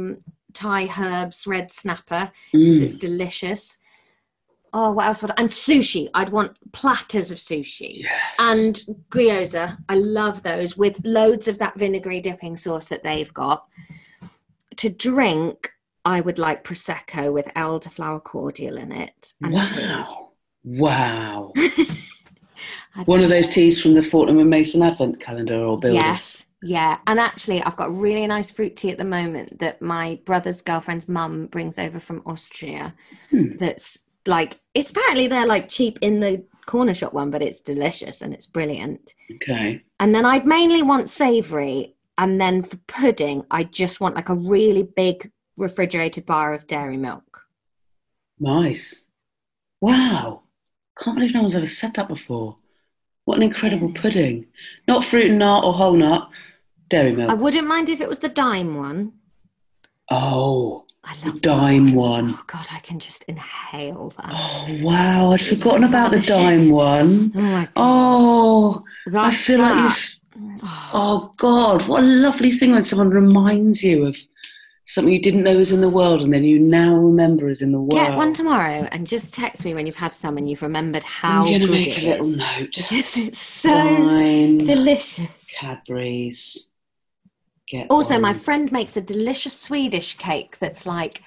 Thai herbs red snapper because it's delicious. Oh, what else and sushi. I'd want platters of sushi. Yes. And gyoza. I love those with loads of that vinegary dipping sauce that they've got. To drink, I would like Prosecco with elderflower cordial in it. And Wow. One of those teas from the Fortnum and Mason Advent calendar or builders. Yes. Yeah, and actually I've got really nice fruit tea at the moment that my brother's girlfriend's mum brings over from Austria. That's like, it's apparently they're like cheap in the corner shop one, but it's delicious and it's brilliant. Okay. And then I'd mainly want savoury, and then for pudding I just want like a really big refrigerated bar of dairy milk. Nice. Wow. Can't believe no one's ever said that before. What an incredible pudding. Not fruit and nut or whole nut. Dairy milk. I wouldn't mind if it was the dime one. Oh, I love the dime one. Oh, God, I can just inhale that. Oh, wow. I'd forgotten about the dime one. Oh, my God. Oh, I feel like you've... Oh, God. What a lovely thing when someone reminds you of something you didn't know was in the world and then you now remember is in the world. Get one tomorrow and just text me when you've had some and you've remembered how good it is. I'm going to make a little note. Because it's so Dime, delicious. Cadbury's. Also, my friend makes a delicious Swedish cake that's like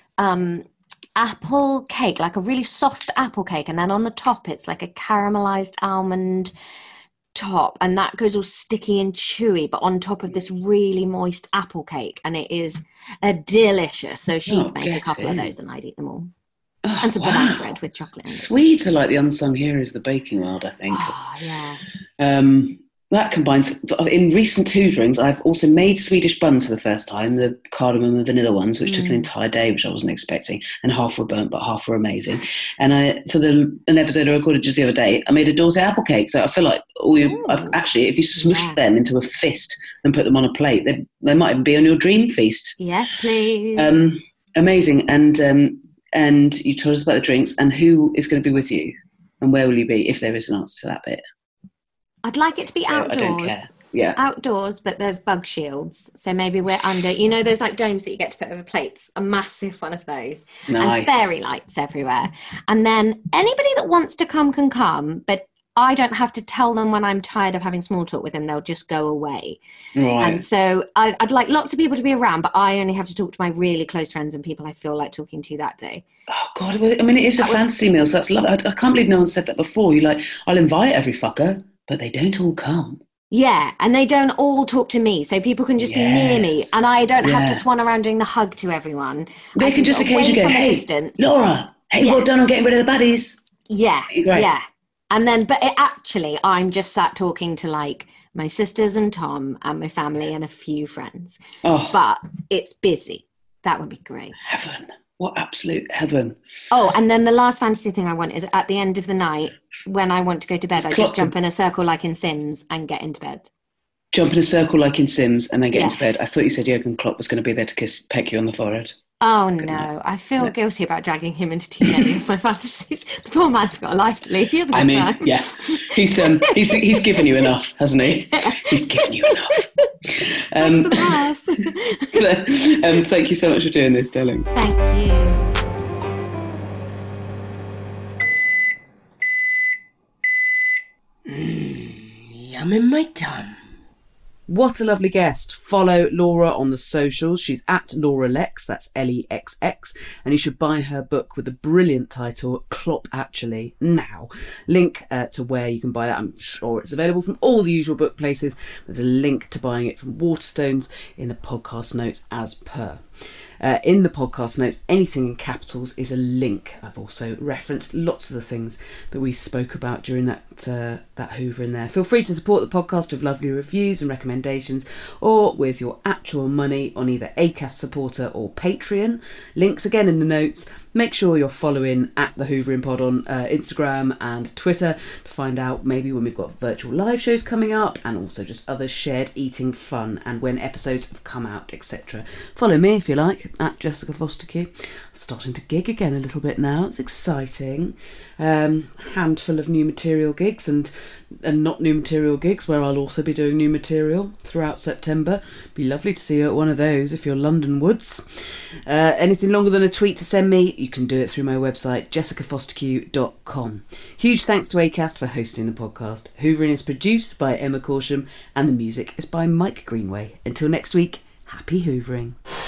apple cake, like a really soft apple cake. And then on the top, it's like a caramelized almond top. And that goes all sticky and chewy, but on top of this really moist apple cake. And it is delicious. So she'd make a couple of those and I'd eat them all. Oh, and some banana bread with chocolate in it. Swedes are like the unsung heroes of the baking world, I think. Oh, yeah. That combines, in recent hooverings, I've also made Swedish buns for the first time, the cardamom and vanilla ones, which took an entire day, which I wasn't expecting, and half were burnt, but half were amazing. And an episode I recorded just the other day, I made a Dorset apple cake. So I feel like if you smush them into a fist and put them on a plate, they might even be on your dream feast. Yes, please. Amazing. And you told us about the drinks and who is going to be with you and where will you be, if there is an answer to that bit. I'd like it to be outdoors. I don't care. Yeah. Outdoors, but there's bug shields. So maybe we're under, those like domes that you get to put over plates, a massive one of those. Nice. And fairy lights everywhere. And then anybody that wants to come can come, but I don't have to tell them when I'm tired of having small talk with them. They'll just go away. Right. And so I'd like lots of people to be around, but I only have to talk to my really close friends and people I feel like talking to that day. Oh, God. I mean, it is a fantasy meal, so that's lovely. I can't believe no one said that before. You're like, I'll invite every fucker, but they don't all come. Yeah, and they don't all talk to me, so people can just be near me, and I don't have to swan around doing the hug to everyone. They can just occasionally go, hey, Laura, well done on getting rid of the baddies. Yeah, yeah. And then, actually, I'm just sat talking to, like, my sisters and Tom and my family and a few friends. Oh. But it's busy. That would be great. Heaven. What absolute heaven. Oh, and then the last fantasy thing I want is at the end of the night, when I want to go to bed, I just jump in a circle like in Sims and get into bed. Jump in a circle like in Sims and then get into bed. I thought you said Jurgen Klopp was going to be there to peck you on the forehead. Oh, no. I feel guilty about dragging him into too many of my fantasies. The poor man's got a life to lead. He hasn't got time. Yeah. He's given you enough, hasn't he? He's given you enough. Thank you so much for doing this, darling. Thank you. Yum in my tum. What a lovely guest. Follow Laura on the socials. She's at Laura Lex, that's Lexx, and you should buy her book with the brilliant title Klopp Actually Now. Link to where you can buy that. I'm sure it's available from all the usual book places. There's a link to buying it from Waterstones in the podcast notes as per. In the podcast notes, anything in capitals is a link. I've also referenced lots of the things that we spoke about during that Hoover in there. Feel free to support the podcast with lovely reviews and recommendations, or with your actual money on either Acast supporter or Patreon. Links again in the notes. Make sure you're following at the Hoovering Pod on Instagram and Twitter to find out maybe when we've got virtual live shows coming up, and also just other shared eating fun and when episodes have come out, etc. Follow me if you like at Jessica Fostekew. I'm starting to gig again a little bit now. It's exciting. Handful of new material gigs and and not new material gigs, where I'll also be doing new material throughout September. Be lovely to see you at one of those if you're London Woods. Anything longer than a tweet to send me, you can do it through my website, jessicafosterq.com. Huge thanks to Acast for hosting the podcast. Hoovering is produced by Emma Corsham and the music is by Mike Greenway. Until next week, happy hoovering.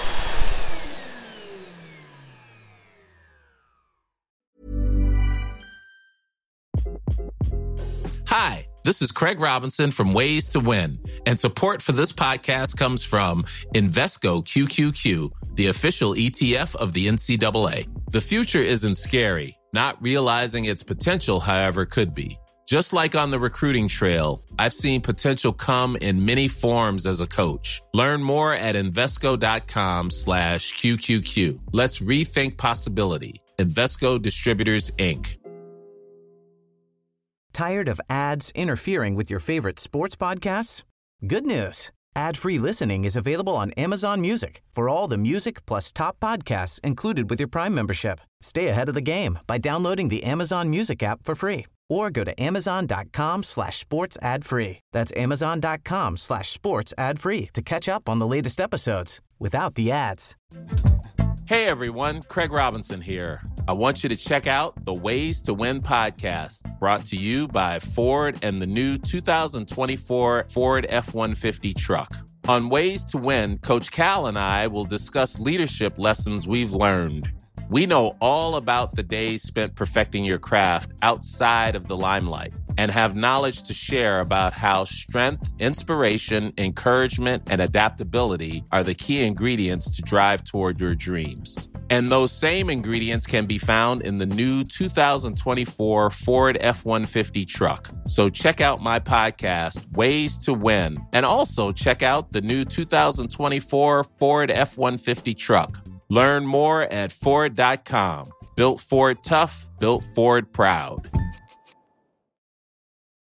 Hi, this is Craig Robinson from Ways to Win, and support for this podcast comes from Invesco QQQ, the official ETF of the NCAA. The future isn't scary. Not realizing its potential, however, could be. Just like on the recruiting trail, I've seen potential come in many forms as a coach. Learn more at Invesco.com/QQQ. Let's rethink possibility. Invesco Distributors, Inc. Tired of ads interfering with your favorite sports podcasts? Good news. Ad-free listening is available on Amazon Music for all the music plus top podcasts included with your Prime membership. Stay ahead of the game by downloading the Amazon Music app for free or go to amazon.com/sports ad free. That's amazon.com/sports ad free to catch up on the latest episodes without the ads. Hey everyone, Craig Robinson here. I want you to check out the Ways to Win podcast, brought to you by Ford and the new 2024 Ford F-150 truck. On Ways to Win, Coach Cal and I will discuss leadership lessons we've learned. We know all about the days spent perfecting your craft outside of the limelight and have knowledge to share about how strength, inspiration, encouragement, and adaptability are the key ingredients to drive toward your dreams. And those same ingredients can be found in the new 2024 Ford F-150 truck. So check out my podcast, Ways to Win, and also check out the new 2024 Ford F-150 truck. Learn more at Ford.com. Built Ford tough, built Ford proud.